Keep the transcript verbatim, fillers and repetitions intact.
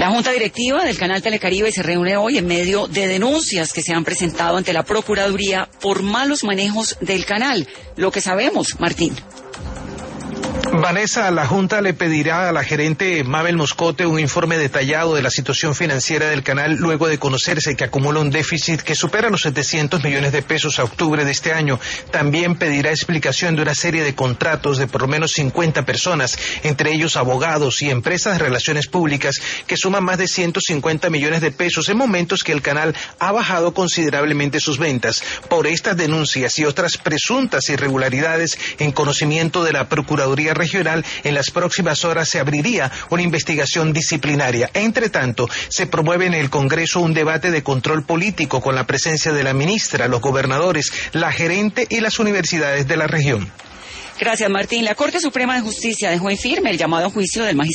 La Junta Directiva del Canal Telecaribe se reúne hoy en medio de denuncias que se han presentado ante la Procuraduría por malos manejos del canal. Lo que sabemos, Martín. Vanessa, la Junta le pedirá a la gerente Mabel Moscote un informe detallado de la situación financiera del canal luego de conocerse que acumula un déficit que supera los setecientos millones de pesos a octubre de este año. También pedirá explicación de una serie de contratos de por lo menos cincuenta personas, entre ellos abogados y empresas de relaciones públicas, que suman más de ciento cincuenta millones de pesos en momentos que el canal ha bajado considerablemente sus ventas. Por estas denuncias y otras presuntas irregularidades en conocimiento de la Procuraduría Regional, en las próximas horas se abriría una investigación disciplinaria. Entre tanto, se promueve en el Congreso un debate de control político con la presencia de la ministra, los gobernadores, la gerente y las universidades de la región. Gracias, Martín. La Corte Suprema de Justicia dejó en firme el llamado a juicio del magistrado